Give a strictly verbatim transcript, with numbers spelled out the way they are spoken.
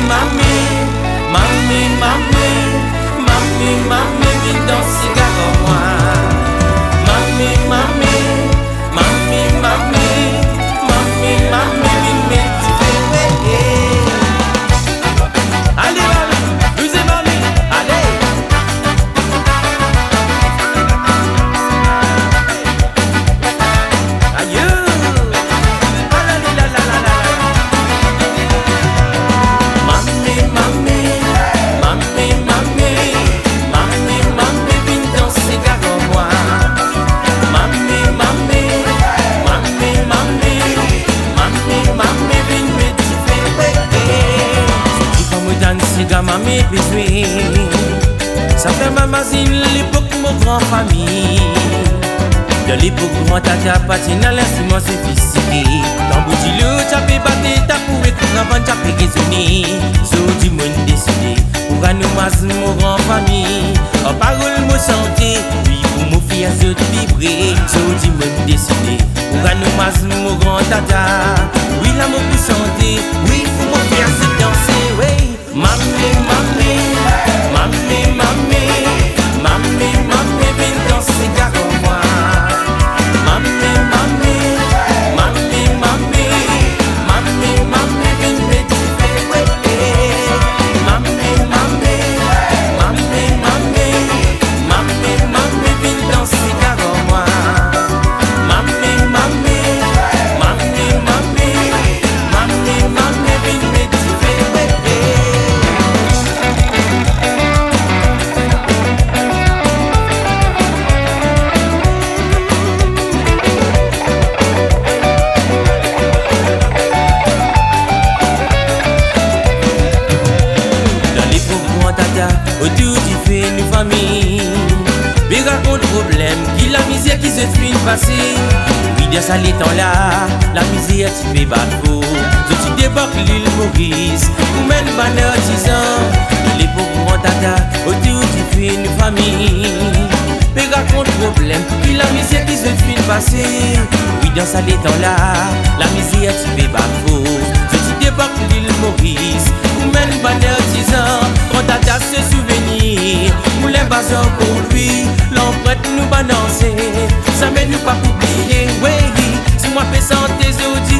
mami, mami, mami, mami, mami, viens danser avec moi. Mami, mami, mami, mami, mami, mami, viens m'étirer. Allez, mami, vous et mami, allez. Aïe, ah la la la la la la. Mami, mami, mami, mami, mami, mami, viens danser avec moi. Mami, mami, mami, mami, mami, mami, viens m'étirer. Si comme danser avec mami besoin, ça fait ma mazine l'époque mon grand famille. De l'époque grand tata patin à l'instrument sophistiqué. Dans boutilo t'as batté t'as pour écouter avant t'as raisonner. So du monde décidé pour nous mazine mon grand famille. En parole mo santé, oui pour mon fils à se vibrer. So du monde décidé pour nous mazine mon grand tata. Oui la mon pour santé, oui pour mon fils à se danser. Oui, mami, mami, mami, mami, mami, mami, viens danser avec moi. Mami, mami, mami, mami, mami, mami, viens m'étirer. Mami, mami, mami, mami, mami, mami, viens danser avec moi. Mami, mami, mami, mami, mami, mami, viens m'étirer. Dans les pauvres tata, autour du fait une famille. Mais raconte problème, qui la misère qui se fait passer. Oui, dans ça les temps là, la misère tu fais bateau. Je tu débarques l'île Maurice, ou même banner artisan. Dans les pauvres tata, autour du fait une famille. Mais raconte problème, qui la misère qui se fait passer. Oui, dans ça les temps là, la misère tu fais bateau. Je tu débarques l'île Maurice, ou même banner artisan. Quand tata se souvenir, nous les basons pour lui. L'empreinte nous balancer, ça mène nous pas oublier. Oui, si moi fais santé, je dis